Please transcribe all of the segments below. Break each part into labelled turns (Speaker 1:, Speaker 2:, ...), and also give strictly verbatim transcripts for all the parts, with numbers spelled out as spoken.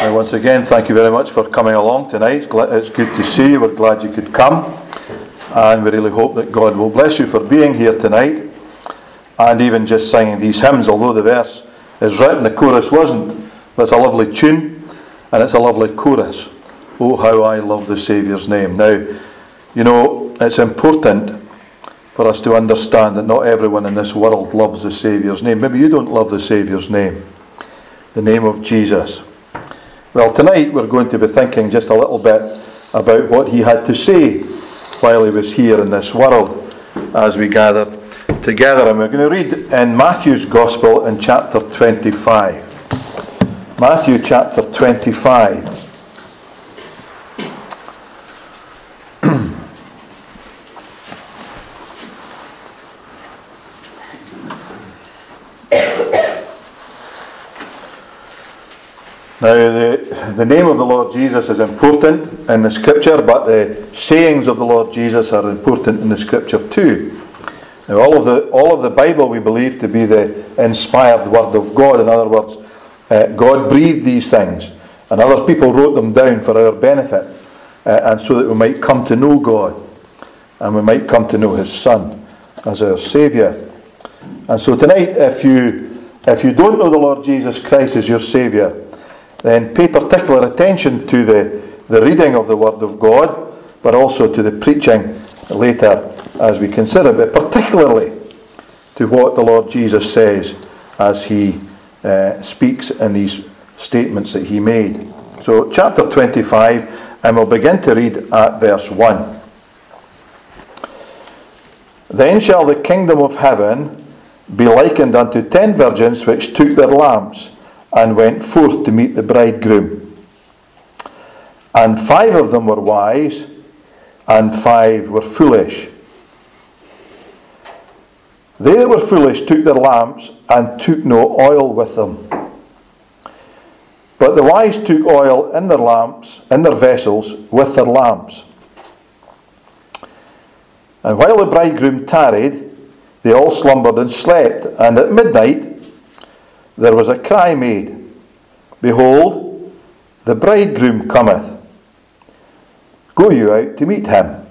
Speaker 1: And once again, thank you very much for coming along tonight. It's good to see you. We're glad you could come. And we really hope that God will bless you for being here tonight. And even just singing these hymns, although the verse is written, the chorus wasn't. But it's a lovely tune, and it's a lovely chorus. Oh, how I love the Saviour's name. Now, you know, it's important for us to understand that not everyone in this world loves the Saviour's name. Maybe you don't love the Saviour's name, the name of Jesus. Well, tonight we're going to be thinking just a little bit about what he had to say while he was here in this world as we gather together. And we're going to read in Matthew's Gospel in chapter twenty-five. Matthew chapter twenty-five. Now, the, the name of the Lord Jesus is important in the Scripture, but the sayings of the Lord Jesus are important in the Scripture too. Now, all of the all of the Bible we believe to be the inspired Word of God. In other words, uh, God breathed these things, and other people wrote them down for our benefit, uh, and so that we might come to know God, and we might come to know His Son as our Saviour. And so tonight, if you if you don't know the Lord Jesus Christ as your Saviour, then pay particular attention to the, the reading of the Word of God, but also to the preaching later as we consider, but particularly to what the Lord Jesus says as he uh, speaks in these statements that he made. So chapter twenty-five, and we'll begin to read at verse one. Then shall the kingdom of heaven be likened unto ten virgins which took their lamps, and went forth to meet the bridegroom. And five of them were wise, and five were foolish. They that were foolish took their lamps, and took no oil with them. But the wise took oil in their lamps, in their vessels, with their lamps. And while the bridegroom tarried, they all slumbered and slept. And at midnight there was a cry made, Behold, the bridegroom cometh. Go you out to meet him.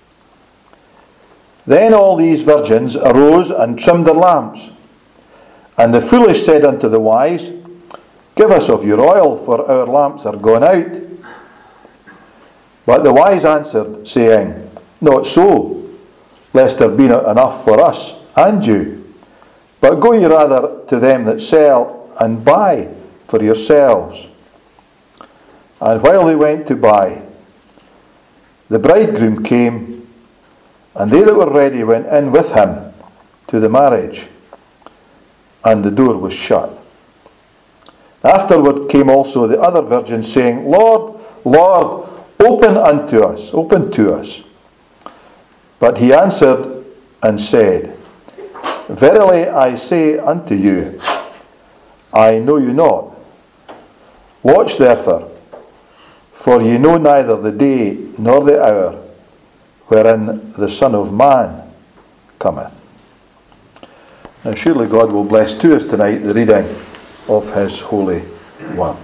Speaker 1: Then all these virgins arose and trimmed their lamps. And the foolish said unto the wise, Give us of your oil, for our lamps are gone out. But the wise answered, saying, Not so, lest there be not enough for us and you. But go ye rather to them that sell, and buy for yourselves. And while they went to buy, the bridegroom came, and they that were ready went in with him to the marriage, and the door was shut. Afterward came also the other virgins, saying, Lord, Lord, open unto us, open to us. But he answered and said, Verily I say unto you, I know you not. Watch therefore, for ye know neither the day nor the hour wherein the Son of Man cometh. Now surely God will bless to us tonight the reading of His holy word.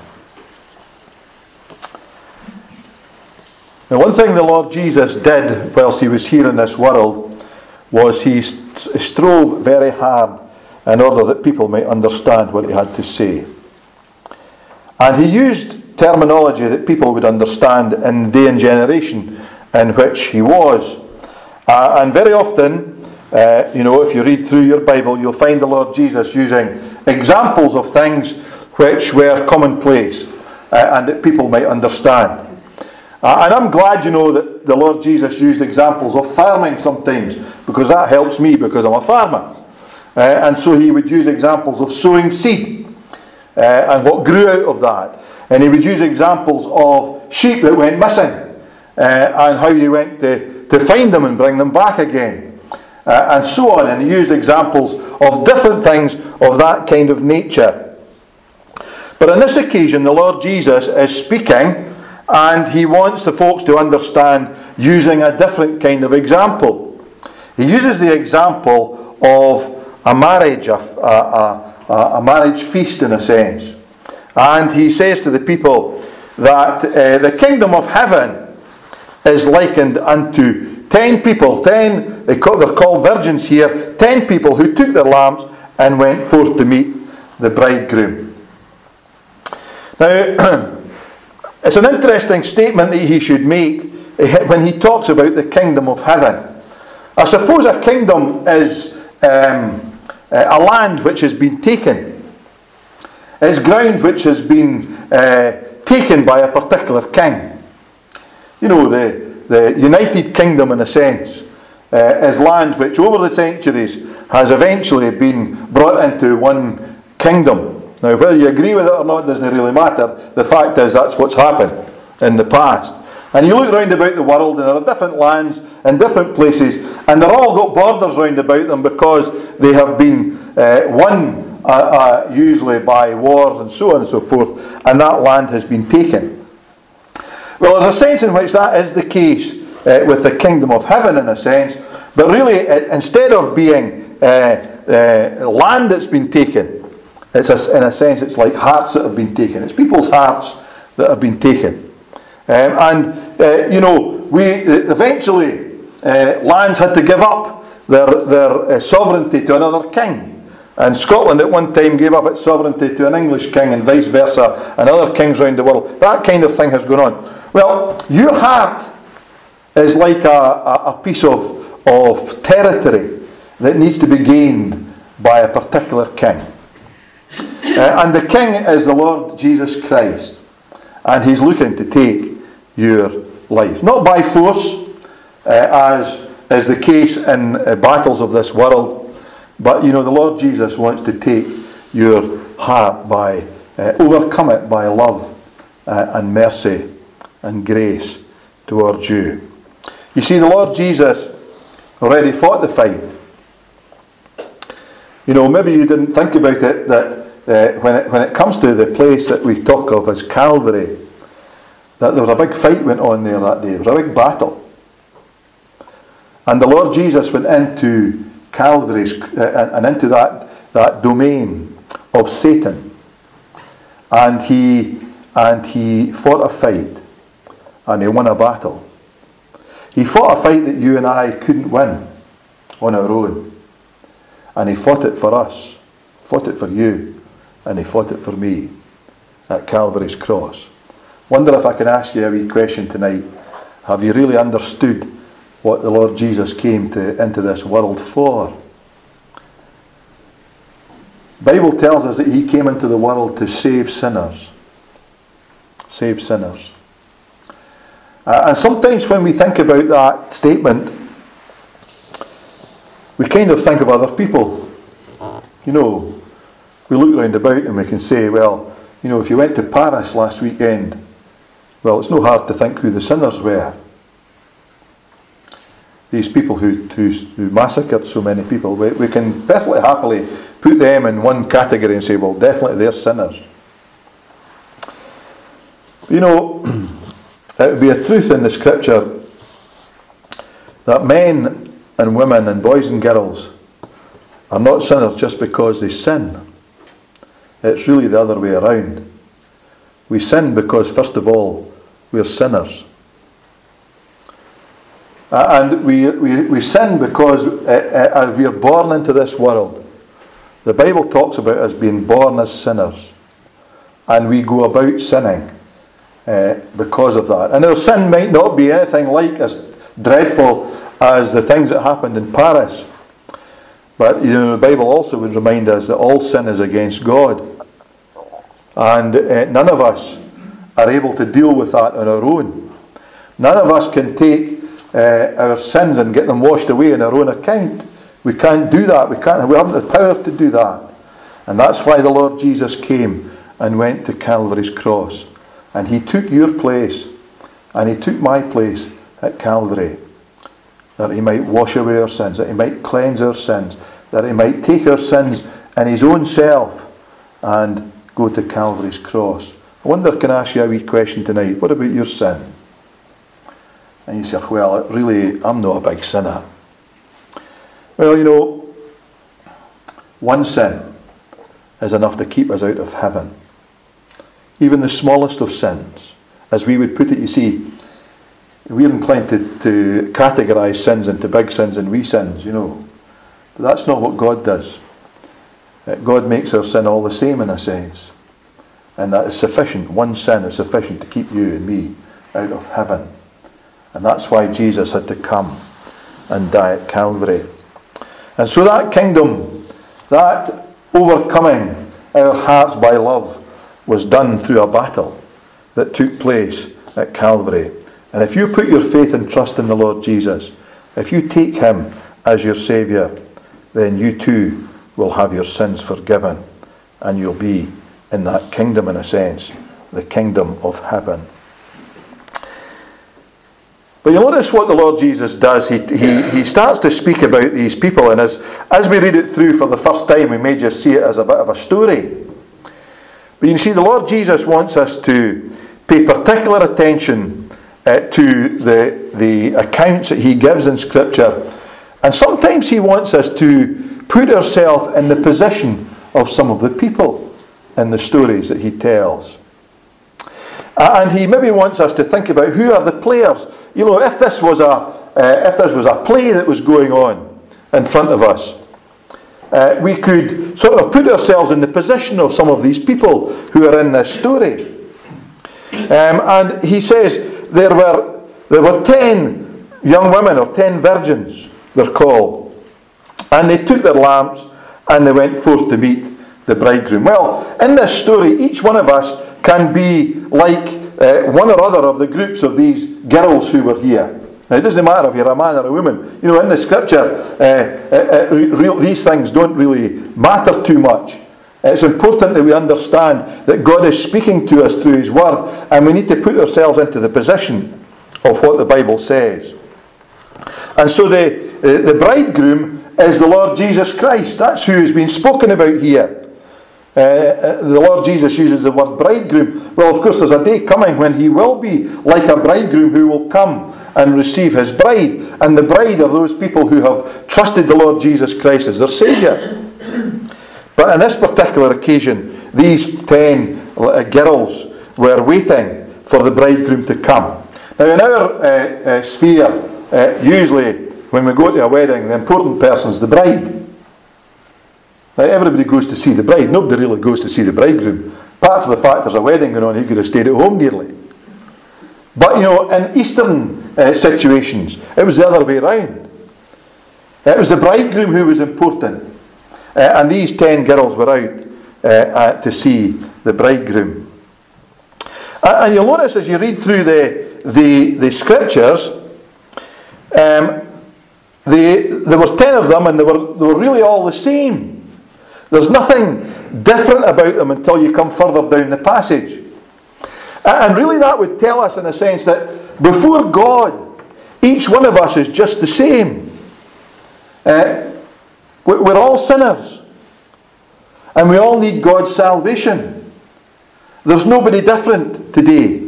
Speaker 1: Now, one thing the Lord Jesus did whilst He was here in this world was He strove very hard in order that people might understand what He had to say. And He used terminology that people would understand in the day and generation in which He was. Uh, and very often, uh, you know, if you read through your Bible, you'll find the Lord Jesus using examples of things which were commonplace uh, and that people might understand. Uh, and I'm glad, you know, that the Lord Jesus used examples of farming sometimes, because that helps me because I'm a farmer. Uh, and so He would use examples of sowing seed uh, and what grew out of that. And He would use examples of sheep that went missing uh, and how He went to, to find them and bring them back again. Uh, and so on. And He used examples of different things of that kind of nature. But on this occasion, the Lord Jesus is speaking, and He wants the folks to understand using a different kind of example. He uses the example of a marriage, a, a, a, a marriage feast in a sense. And he says to the people that uh, the kingdom of heaven is likened unto ten people, ten, they call, they're called virgins here, ten people who took their lamps and went forth to meet the bridegroom. Now, it's an interesting statement that he should make when he talks about the kingdom of heaven. I suppose a kingdom is um, a land which has been taken. It's ground which has been uh, taken by a particular king. You know, the, the United Kingdom, in a sense, uh, is land which over the centuries has eventually been brought into one kingdom. Now, whether you agree with it or not doesn't really matter. The fact is that's what's happened in the past. And you look round about the world and there are different lands and different places, and they're all got borders round about them because they have been uh, won uh, uh, usually by wars and so on and so forth, and that land has been taken. Well, there's a sense in which that is the case uh, with the kingdom of heaven, in a sense, but really it, instead of being uh, uh, land that's been taken, it's a, in a sense it's like hearts that have been taken. It's people's hearts that have been taken. Um, and, uh, you know, we eventually, uh, lands had to give up their, their uh, sovereignty to another king. And Scotland at one time gave up its sovereignty to an English king and vice versa, and other kings around the world. That kind of thing has gone on. Well, your heart is like a, a, a piece of, of territory that needs to be gained by a particular king. Uh, and the king is the Lord Jesus Christ. And he's looking to take your life. Not by force, uh, as is the case in uh, battles of this world, but you know, the Lord Jesus wants to take your heart by, uh, overcome it by love uh, and mercy and grace towards you. You see, the Lord Jesus already fought the fight. You know, maybe you didn't think about it, that uh, when it, when it comes to the place that we talk of as Calvary, that there was a big fight went on there that day. There was a big battle. And the Lord Jesus went into Calvary's uh, and into that, that domain of Satan. And he and he fought a fight. And he won a battle. He fought a fight that you and I couldn't win on our own. And he fought it for us. Fought it for you. And he fought it for me at Calvary's cross. Wonder if I can ask you a wee question tonight. Have you really understood what the Lord Jesus came to into this world for? The Bible tells us that he came into the world to save sinners. Save sinners. Uh, and sometimes when we think about that statement, we kind of think of other people. You know, we look round about and we can say, well, you know, if you went to Paris last weekend, well, it's no hard to think who the sinners were. These people who, who, who massacred so many people, we, we can perfectly happily put them in one category and say, well, definitely they're sinners. You know, it would be a truth in the scripture that men and women and boys and girls are not sinners just because they sin. It's really the other way around. We sin because, first of all, we're sinners. Uh, and we, we, we sin because uh, uh, we are born into this world. The Bible talks about us being born as sinners. And we go about sinning uh, because of that. And our sin might not be anything like as dreadful as the things that happened in Paris. But you know, the Bible also would remind us that all sin is against God. And uh, none of us are able to deal with that on our own. None of us can take uh, our sins and get them washed away on our own account. We can't do that. We can't. We haven't the power to do that. And that's why the Lord Jesus came and went to Calvary's cross. And he took your place. And he took my place at Calvary. That he might wash away our sins. That he might cleanse our sins. That he might take our sins in his own self and go to Calvary's cross. I wonder, can I ask you a wee question tonight? What about your sin? And you say, well, really, I'm not a big sinner. Well, you know, one sin is enough to keep us out of heaven. even the smallest of sins. As we would put it, you see, we're inclined to, to categorise sins into big sins and wee sins, you know. But that's not what God does. Uh, God makes our sin all the same in a sense. And that is sufficient. One sin is sufficient to keep you and me out of heaven. And that's why Jesus had to come and die at Calvary. And so that kingdom, that overcoming our hearts by love, was done through a battle that took place at Calvary. And if you put your faith and trust in the Lord Jesus, if you take him as your Saviour, then you too will have your sins forgiven, and you'll be in that kingdom, in a sense, the kingdom of heaven. But you notice what the Lord Jesus does. He, he, he starts to speak about these people, and as, as we read it through for the first time, we may just see it as a bit of a story. But you see, the Lord Jesus wants us to pay particular attention uh, to the, the accounts that he gives in Scripture. And sometimes he wants us to put ourselves in the position of some of the people in the stories that he tells. Uh, and he maybe wants us to think about who are the players. You know, if this was a uh, if this was a play that was going on in front of us, uh, we could sort of put ourselves in the position of some of these people who are in this story. Um, and he says there were there were ten young women, or ten virgins, they're called, and they took their lamps and they went forth to meet the bridegroom. Well, in this story, each one of us can be like uh, one or other of the groups of these girls who were here. Now, it doesn't matter if you're a man or a woman. You know, in the Scripture, uh, uh, uh, real, these things don't really matter too much. It's important that we understand that God is speaking to us through his word, and we need to put ourselves into the position of what the Bible says. And so the, uh, the bridegroom is the Lord Jesus Christ. That's who has been spoken about here. Uh, uh, the Lord Jesus uses the word bridegroom. Well, of course, there's a day coming when he will be like a bridegroom who will come and receive his bride. And the bride are those people who have trusted the Lord Jesus Christ as their Saviour. But on this particular occasion, these ten uh, girls were waiting for the bridegroom to come. Now, in our uh, uh, sphere, uh, usually when we go to a wedding, the important person is the bride. Now, everybody goes to see the bride. Nobody really goes to see the bridegroom. Apart from the fact there's a wedding going on, he could have stayed at home nearly. But, you know, in Eastern uh, situations, it was the other way around. It was the bridegroom who was important. Uh, and these ten girls were out uh, uh, to see the bridegroom. Uh, and you'll notice as you read through the, the, the Scriptures, um, the, there was ten of them, and they were, they were really all the same. There's nothing different about them until you come further down the passage. And really that would tell us in a sense that before God, each one of us is just the same. Uh, we're all sinners. And we all need God's salvation. There's nobody different today.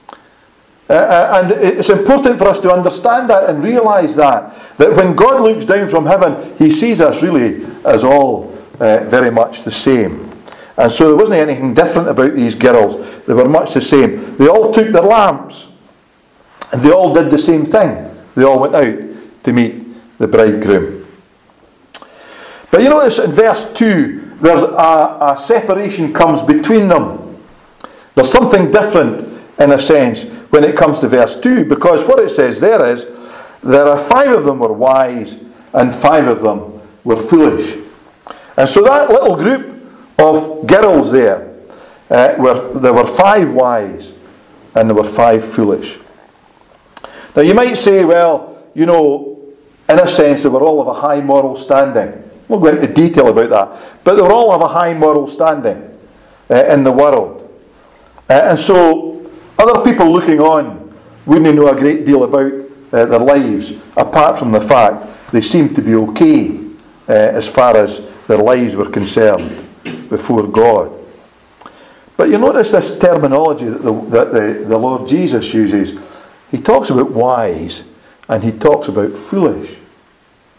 Speaker 1: Uh, and it's important for us to understand that and realise that. That when God looks down from heaven, he sees us really as all Uh, very much the same. And so there wasn't anything different about these girls. They were much the same. They all took their lamps, and they all did the same thing. They all went out to meet the bridegroom. But you notice in verse two, there's a, a separation comes between them. There's something different in a sense when it comes to verse two, because what it says there is, there are five of them were wise and five of them were foolish. And so that little group of girls there, uh, were there were five wise and there were five foolish. Now you might say, well, you know, in a sense they were all of a high moral standing. We'll go into detail about that. But they were all of a high moral standing uh, in the world. Uh, and so other people looking on wouldn't know a great deal about uh, their lives, apart from the fact they seemed to be okay uh, as far as their lives were concerned before God. But you notice this terminology that the, that the, the Lord Jesus uses. He talks about wise and he talks about foolish.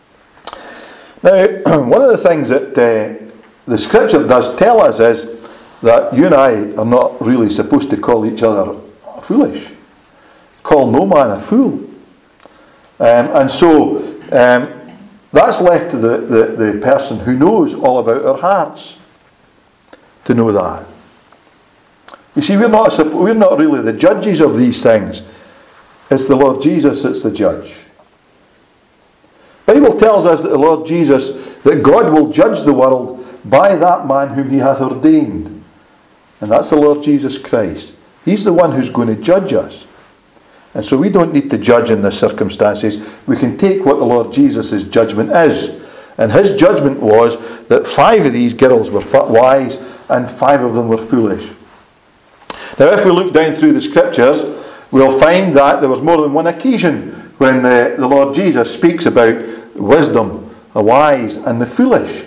Speaker 1: Now, one of the things that uh, the Scripture does tell us is that you and I are not really supposed to call each other foolish. Call no man a fool. Um, and so um, that's left to the, the, the person who knows all about our hearts to know that. You see, we're not, we're not really the judges of these things. It's the Lord Jesus that's the judge. The Bible tells us that the Lord Jesus, that God will judge the world by that man whom he hath ordained. And that's the Lord Jesus Christ. He's the one who's going to judge us. And so we don't need to judge in the circumstances. We can take what the Lord Jesus' judgment is. And his judgment was that five of these girls were wise and five of them were foolish. Now if we look down through the scriptures, we'll find that there was more than one occasion when the, the Lord Jesus speaks about wisdom, the wise and the foolish.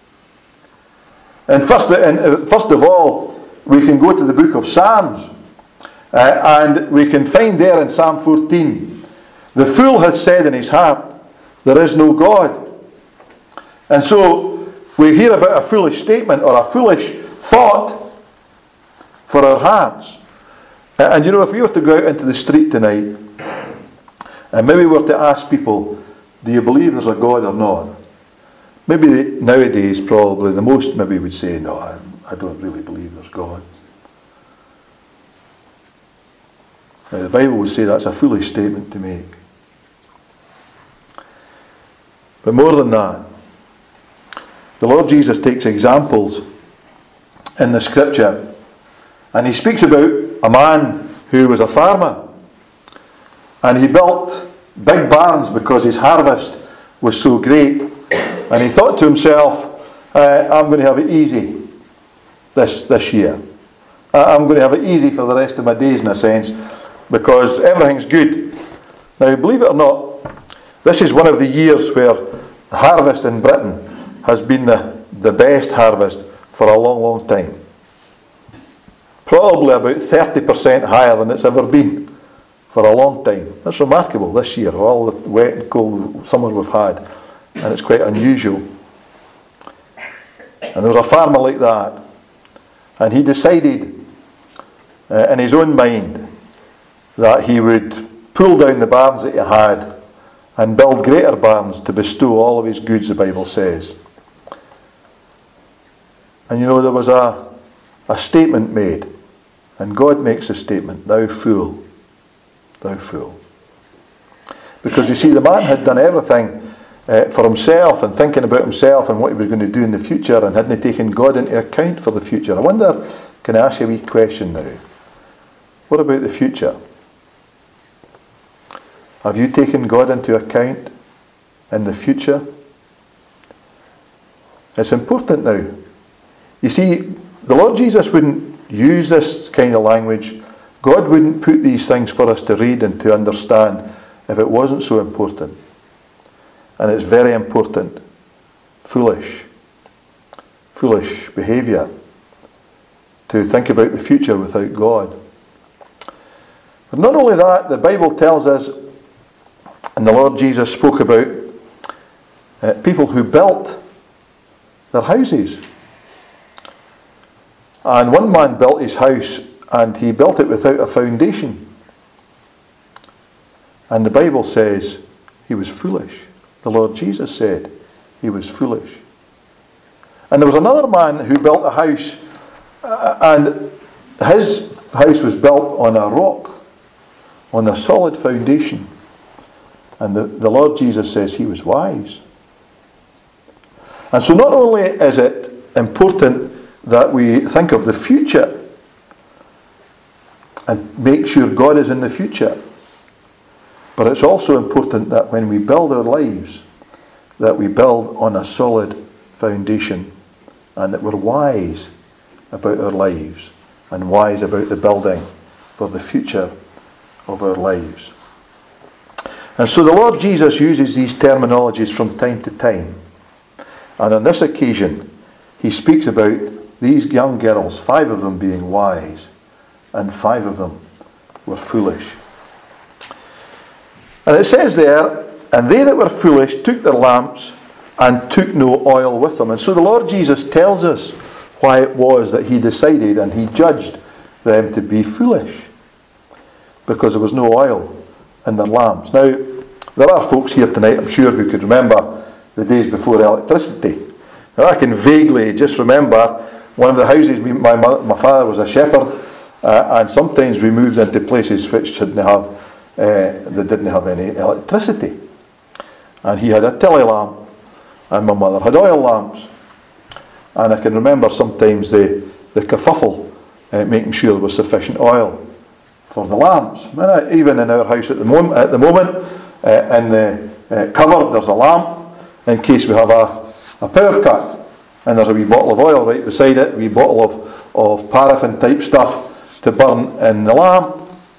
Speaker 1: And first, and first of all, we can go to the book of Psalms. Uh, and we can find there in Psalm fourteen, the fool hath said in his heart, there is no God. And so we hear about a foolish statement or a foolish thought for our hearts. Uh, and you know, if we were to go out into the street tonight, and maybe we were to ask people, do you believe there's a God or not? Maybe they, nowadays probably the most maybe would say, no, I, I don't really believe there's God. Now, the Bible would say that's a foolish statement to make. But more than that, the Lord Jesus takes examples in the scripture, and he speaks about a man who was a farmer, and he built big barns because his harvest was so great, and he thought to himself, uh, I'm going to have it easy this, this year. Uh, I'm going to have it easy for the rest of my days, in a sense, because everything's good. Now, believe it or not, this is one of the years where the harvest in Britain has been the, the best harvest for a long, long time. Probably about thirty percent higher than it's ever been for a long time. That's remarkable this year, all the wet and cold summer we've had. And it's quite unusual. And there was a farmer like that. And he decided uh, in his own mind that he would pull down the barns that he had and build greater barns to bestow all of his goods, the Bible says. And you know, there was a, a statement made, and God makes a statement, thou fool, thou fool. Because you see, the man had done everything uh, for himself and thinking about himself and what he was going to do in the future, and hadn't taken God into account for the future. I wonder, can I ask you a wee question now? What about the future? Have you taken God into account in the future? It's important now. You see, the Lord Jesus wouldn't use this kind of language. God wouldn't put these things for us to read and to understand if it wasn't so important. And it's very important. Foolish. Foolish behaviour to think about the future without God. But not only that, the Bible tells us, and the Lord Jesus spoke about uh, people who built their houses. And one man built his house, and he built it without a foundation. And the Bible says he was foolish. The Lord Jesus said he was foolish. And there was another man who built a house, uh, and his house was built on a rock, on a solid foundation. And the, the Lord Jesus says he was wise. And so not only is it important that we think of the future and make sure God is in the future, but it's also important that when we build our lives, that we build on a solid foundation, and that we're wise about our lives and wise about the building for the future of our lives. And so the Lord Jesus uses these terminologies from time to time. And on this occasion, he speaks about these young girls, five of them being wise, and five of them were foolish. And it says there, and they that were foolish took their lamps and took no oil with them. And so the Lord Jesus tells us why it was that he decided and he judged them to be foolish. Because there was no oil in their lamps. Now, there are folks here tonight, I'm sure, who could remember the days before electricity. Now, I can vaguely just remember one of the houses, my, mother, my father was a shepherd, uh, and sometimes we moved into places which didn't have, uh, they didn't have any electricity. And he had a telly lamp, and my mother had oil lamps. And I can remember sometimes the, the kerfuffle, uh, making sure there was sufficient oil for the lamps. I mean, even in our house at the moment, at the moment uh, in the uh, cupboard, there's a lamp in case we have a, a power cut. And there's a wee bottle of oil right beside it, a wee bottle of, of paraffin type stuff to burn in the lamp.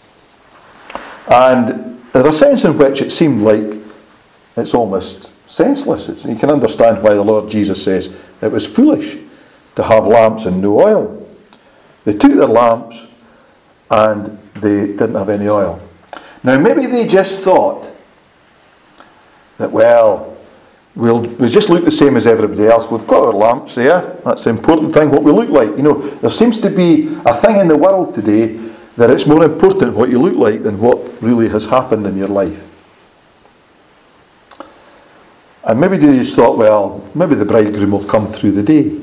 Speaker 1: And there's a sense in which it seemed like it's almost senseless. It's, you can understand why the Lord Jesus says it was foolish to have lamps and no oil. They took their lamps and they didn't have any oil. Now maybe they just thought that, well, We'll, we just look the same as everybody else. We've got our lamps there. That's the important thing, what we look like. You know, there seems to be a thing in the world today that it's more important what you look like than what really has happened in your life. And maybe they just thought, well, maybe the bridegroom will come through the day.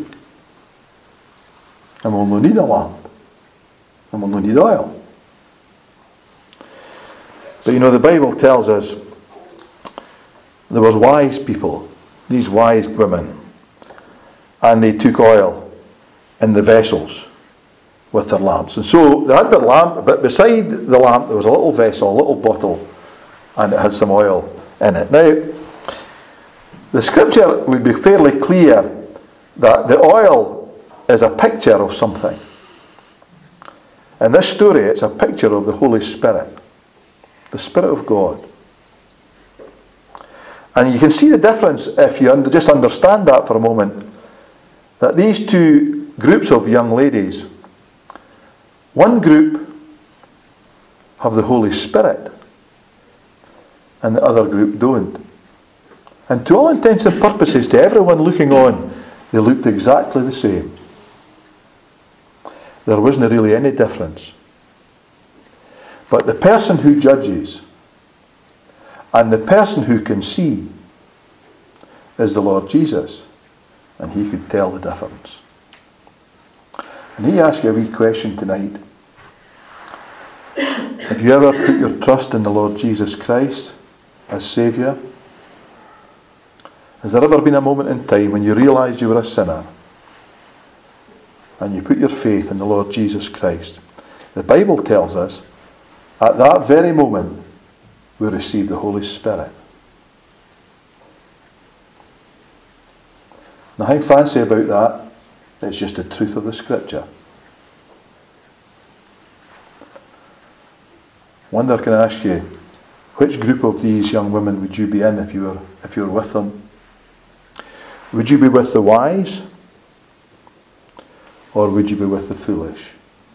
Speaker 1: And we'll no need a lamp. And we'll no need oil. But you know, the Bible tells us there was wise people, these wise women, and they took oil in the vessels with their lamps. And so they had their lamp, but beside the lamp there was a little vessel, a little bottle, and it had some oil in it. Now, the scripture would be fairly clear that the oil is a picture of something. In this story, it's a picture of the Holy Spirit, the Spirit of God. And you can see the difference if you under, just understand that for a moment. That these two groups of young ladies, one group have the Holy Spirit and the other group don't. And to all intents and purposes, to everyone looking on, they looked exactly the same. There wasn't really any difference. But the person who judges and the person who can see is the Lord Jesus. And he could tell the difference. And he asked you a wee question tonight. Have you ever put your trust in the Lord Jesus Christ as Saviour? Has there ever been a moment in time when you realised you were a sinner and you put your faith in the Lord Jesus Christ? The Bible tells us at that very moment we receive the Holy Spirit. Nothing fancy about that. It's just the truth of the Scripture. Wonder, can I ask you, which group of these young women would you be in if you were if you were with them? Would you be with the wise, or would you be with the foolish?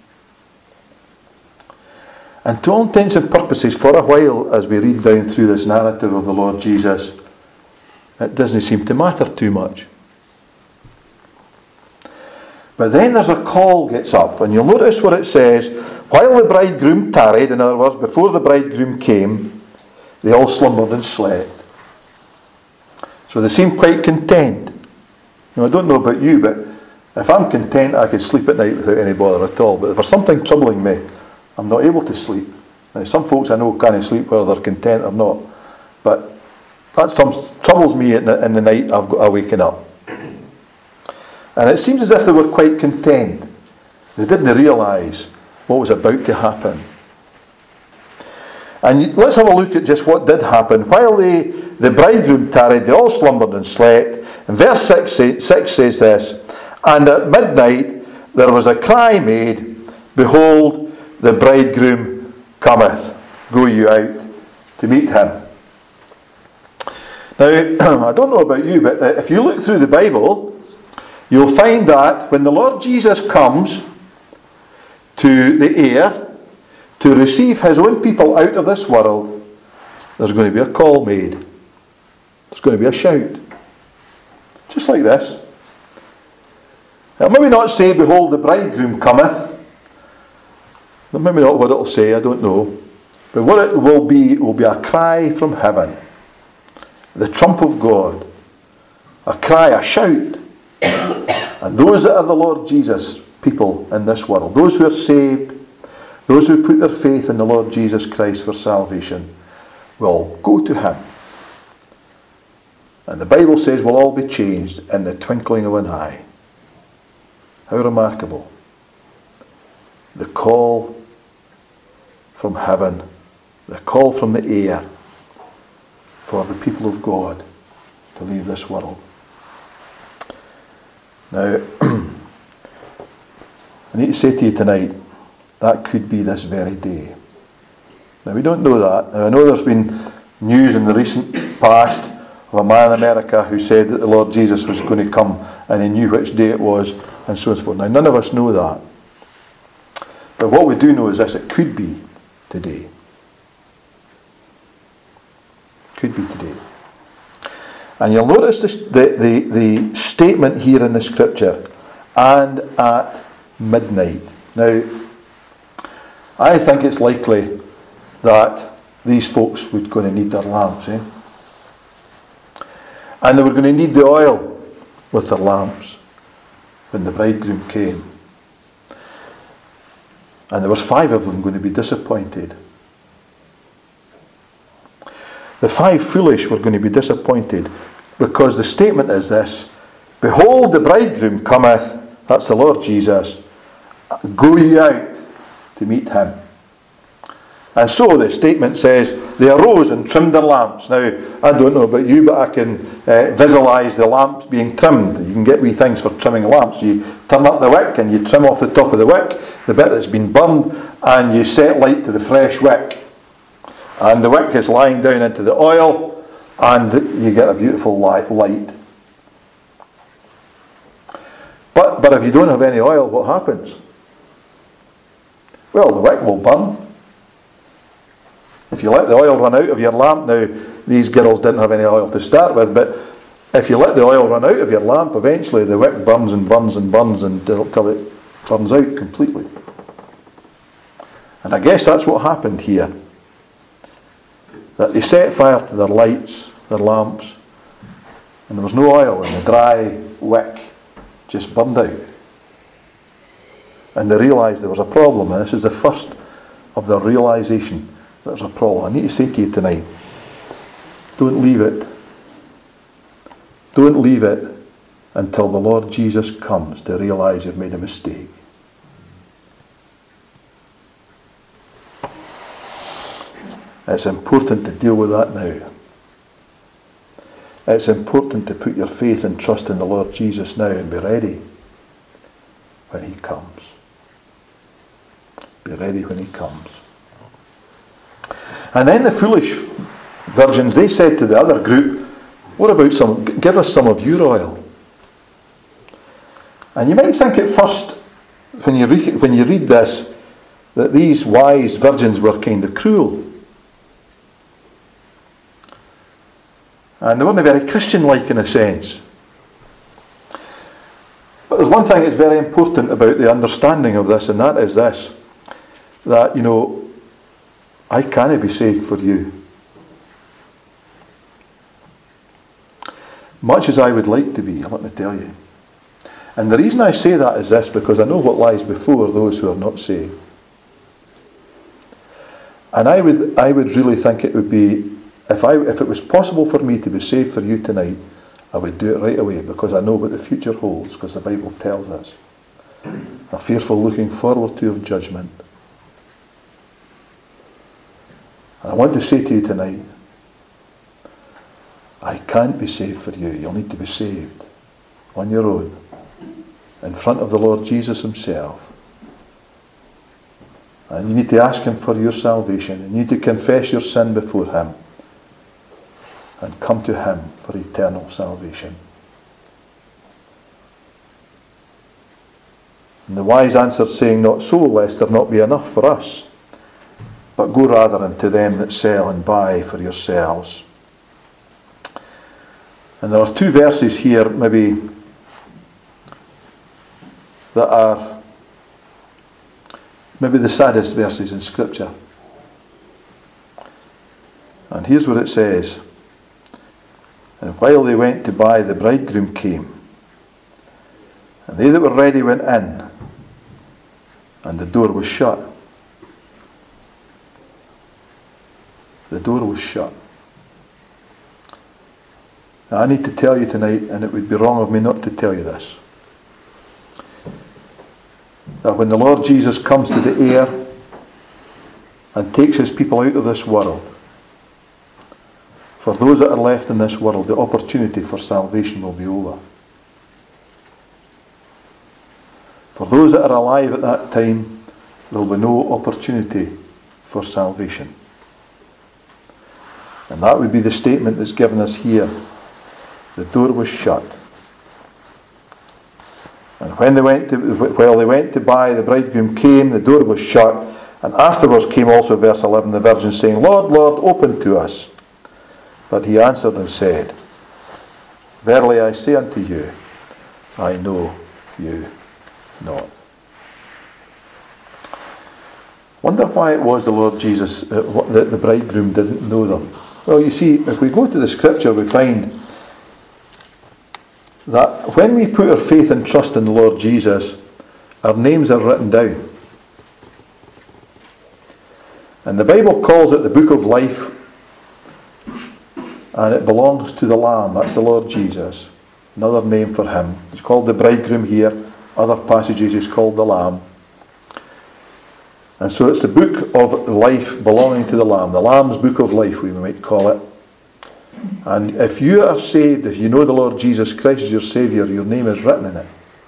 Speaker 1: And to all intents and purposes, for a while, as we read down through this narrative of the Lord Jesus, it doesn't seem to matter too much. But then there's a call gets up, and you'll notice what it says. While the bridegroom tarried, in other words, before the bridegroom came, they all slumbered and slept. So they seemed quite content. Now, I don't know about you, but if I'm content, I could sleep at night without any bother at all. But if there's something troubling me, I'm not able to sleep. Now, some folks I know can't sleep whether they're content or not. But that some troubles me in the, in the night I've got waking up. And it seems as if they were quite content. They didn't realise what was about to happen. And let's have a look at just what did happen. While they, the bridegroom tarried, they all slumbered and slept. And verse six, six says this, and at midnight there was a cry made, behold, the bridegroom cometh. Go you out to meet him. Now, I don't know about you, but if you look through the Bible, you'll find that when the Lord Jesus comes to the air to receive his own people out of this world, there's going to be a call made. There's going to be a shout. Just like this. It'll maybe not say, behold, the bridegroom cometh. Maybe not what it'll say, I don't know. But what it will be, will be a cry from heaven. The trump of God. A cry, a shout. And those that are the Lord Jesus people in this world, those who are saved, those who put their faith in the Lord Jesus Christ for salvation, will go to him. And the Bible says we'll all be changed in the twinkling of an eye. How remarkable. The call from heaven, the call from the air for the people of God to leave this world. Now, I need to say to you tonight, that could be this very day. Now, we don't know that. Now, I know there's been news in the recent past of a man in America who said that the Lord Jesus was going to come and he knew which day it was, and so on and so forth. Now, none of us know that. But what we do know is this: it could be today. Could be today. And you'll notice this, the, the, the statement here in the scripture, and at midnight. Now, I think it's likely that these folks were going to need their lamps, eh? And they were going to need the oil with their lamps when the bridegroom came. And there was five of them going to be disappointed. The five foolish were going to be disappointed because the statement is this: behold, the bridegroom cometh, that's the Lord Jesus, go ye out to meet him. And so the statement says, they arose and trimmed their lamps. Now, I don't know about you, but I can uh, visualise the lamps being trimmed. You can get wee things for trimming lamps. You turn up the wick and you trim off the top of the wick, the bit that's been burned, and you set light to the fresh wick. And the wick is lying down into the oil, and you get a beautiful light. But, but if you don't have any oil, what happens? Well, the wick will burn. If you let the oil run out of your lamp, now these girls didn't have any oil to start with, but if you let the oil run out of your lamp, eventually the wick burns and burns and burns until, until it burns out completely. And I guess that's what happened here. That they set fire to their lights, their lamps, and there was no oil, and the dry wick just burned out. And they realised there was a problem, and this is the first of their realisation that there's a problem. I need to say to you tonight, don't leave it. Don't leave it until the Lord Jesus comes to realise you've made a mistake. It's important to deal with that now. It's important to put your faith and trust in the Lord Jesus now and be ready when he comes. Be ready when he comes. And then the foolish virgins, they said to the other group, what about some, give us some of your oil. And you might think at first, when you read, when you read this, that these wise virgins were kind of cruel. And they weren't very Christian-like in a sense. But there's one thing that's very important about the understanding of this, and that is this, that, you know, I can't be saved for you. Much as I would like to be, let me tell you. And the reason I say that is this, because I know what lies before those who are not saved. And I would I would really think it would be, if I if it was possible for me to be saved for you tonight, I would do it right away, because I know what the future holds, because the Bible tells us. A fearful looking forward to of judgment. And I want to say to you tonight, I can't be saved for you. You'll need to be saved on your own, in front of the Lord Jesus himself. And you need to ask him for your salvation. You need to confess your sin before him and come to him for eternal salvation. And the wise answered, saying, not so, lest there not be enough for us, but go rather unto them that sell and buy for yourselves. And there are two verses here, maybe that are maybe the saddest verses in Scripture. And here's what it says. And while they went to buy, the bridegroom came. And they that were ready went in, and the door was shut. The door was shut. Now, I need to tell you tonight, and it would be wrong of me not to tell you this, that when the Lord Jesus comes to the air and takes his people out of this world, for those that are left in this world, the opportunity for salvation will be over. For those that are alive at that time, there will be no opportunity for salvation. And that would be the statement that's given us here. The door was shut. And when they went to, while they went to buy, the bridegroom came, the door was shut. And afterwards came also, verse eleven, the virgin saying, Lord, Lord, open to us. But he answered and said, Verily I say unto you, I know you not. Wonder why it was the Lord Jesus, uh, that the bridegroom didn't know them. Well, you see, if we go to the Scripture, we find that when we put our faith and trust in the Lord Jesus, our names are written down. And the Bible calls it the book of life, and it belongs to the Lamb. That's the Lord Jesus. Another name for him. He's called the bridegroom here. Other passages he's called the Lamb. And so it's the book of life belonging to the Lamb. The Lamb's book of life, we might call it. And if you are saved, if you know the Lord Jesus Christ as your Saviour, your name is written in it.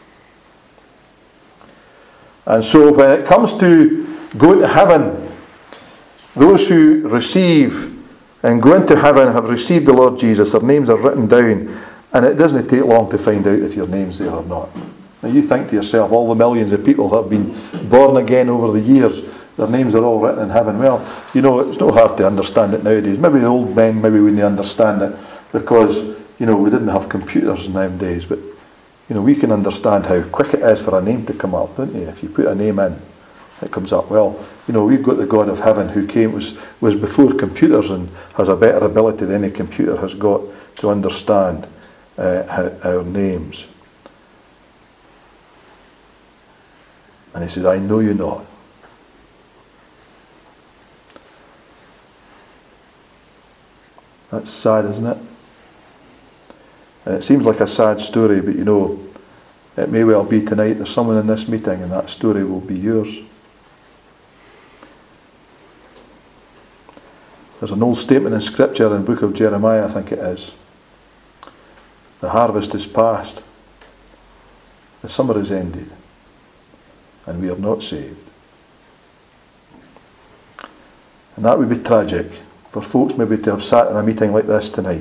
Speaker 1: And so when it comes to going to heaven, those who receive and go into heaven have received the Lord Jesus, their names are written down, and it doesn't take long to find out if your name's there or not. Now you think to yourself, all the millions of people that have been born again over the years, their names are all written in heaven. Well, you know, it's not hard to understand it nowadays. Maybe the old men maybe wouldn't understand it because, you know, we didn't have computers in them days, but, you know, we can understand how quick it is for a name to come up, don't you? If you put a name in, it comes up. Well, you know, we've got the God of heaven who came, was, was before computers and has a better ability than any computer has got to understand uh, our names. And he says, I know you not. That's sad, isn't it? And it seems like a sad story, but you know, it may well be tonight there's someone in this meeting and that story will be yours. There's an old statement in Scripture in the book of Jeremiah, I think it is. The harvest is past. The summer is ended. And we are not saved. And that would be tragic for folks maybe to have sat in a meeting like this tonight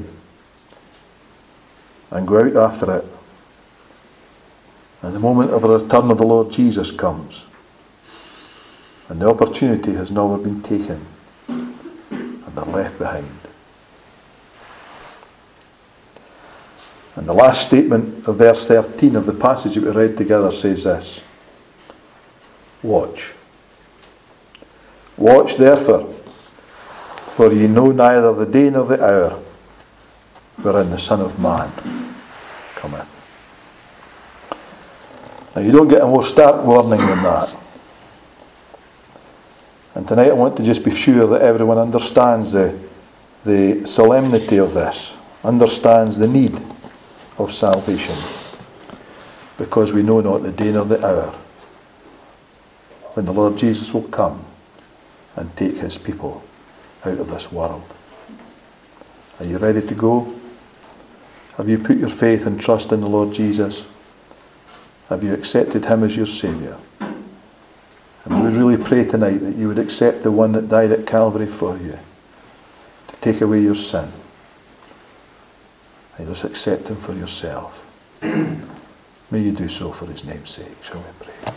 Speaker 1: and go out after it, and the moment of the return of the Lord Jesus comes and the opportunity has never been taken and they're left behind. And the last statement of verse thirteen of the passage that we read together says this: Watch. Watch therefore, for ye know neither the day nor the hour wherein the Son of Man cometh. Now you don't get a more stark warning than that. And tonight I want to just be sure that everyone understands the, the solemnity of this, understands the need of salvation, because we know not the day nor the hour when the Lord Jesus will come and take his people out of this world. Are you ready to go? Have you put your faith and trust in the Lord Jesus? Have you accepted him as your Saviour? And we would really pray tonight that you would accept the one that died at Calvary for you to take away your sin. And just accept him for yourself. May you do so for his name's sake. Shall we pray?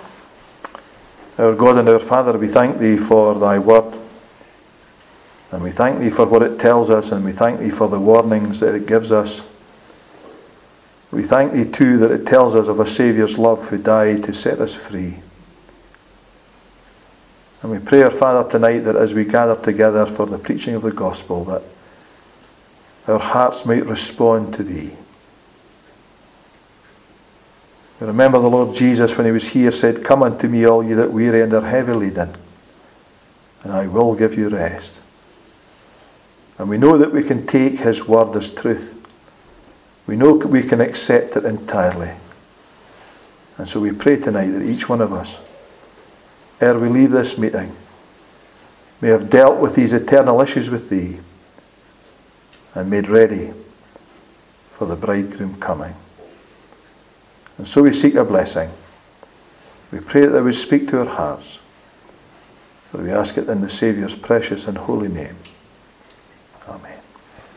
Speaker 1: Our God and our Father, we thank thee for thy word, and we thank thee for what it tells us, and we thank thee for the warnings that it gives us. We thank thee too that it tells us of a Saviour's love who died to set us free. And we pray, our Father, tonight that as we gather together for the preaching of the gospel, that our hearts might respond to thee. We remember the Lord Jesus, when he was here, said, "Come unto me, all ye that weary and are heavy laden, and I will give you rest." And we know that we can take his word as truth. We know we can accept it entirely. And so we pray tonight that each one of us, ere we leave this meeting, may have dealt with these eternal issues with thee and made ready for the bridegroom coming. And so we seek a blessing. We pray that thou would speak to our hearts. For we ask it in the Saviour's precious and holy name.